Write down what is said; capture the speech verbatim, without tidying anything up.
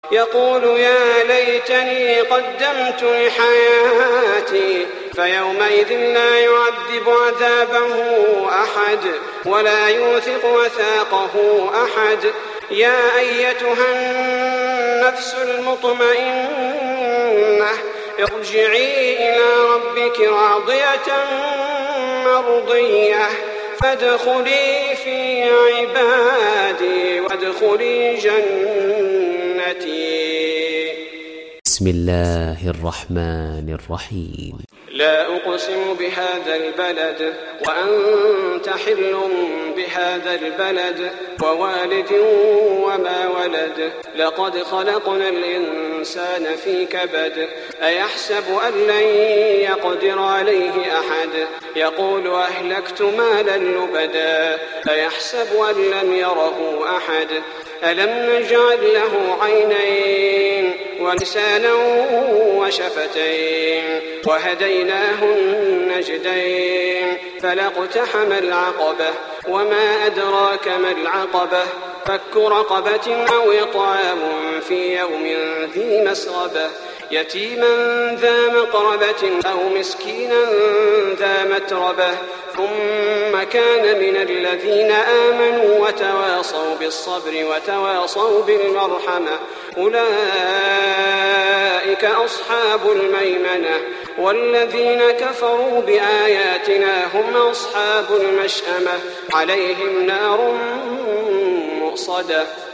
يقول يا ليتني قدمت لحياتي فيومئذ لا يعذب عذابه أحد ولا يوثق وثاقه أحد. يا أيتها النفس المطمئنة ارجعي إلى ربك راضية مرضية فادخلي في عبادي وادخلي جنتي. بسم الله الرحمن الرحيم. لا أقسم بهذا البلد وأنت حل بهذا البلد ووالد وما ولد لقد خلقنا الإنسان في كبد أيحسب أن لن يقدر عليه أحد يقول أهلكت مالا لبدا أيحسب أن لم يره أحد ألم نجعل له عينين ولسانا وشفتين وهديناه النجدين فلاقتحم العقبة وما أدراك ما العقبة فك رقبة أو إطعام في يوم ذي مسغبة يتيما ذا مقربة أو مسكينا ذا متربة ثم كان من الذين آمنوا وتواصوا بالصبر وتواصوا بالمرحمة أولئك أصحاب الميمنة والذين كفروا بآياتنا هم أصحاب المشأمة عليهم نار مؤصدة.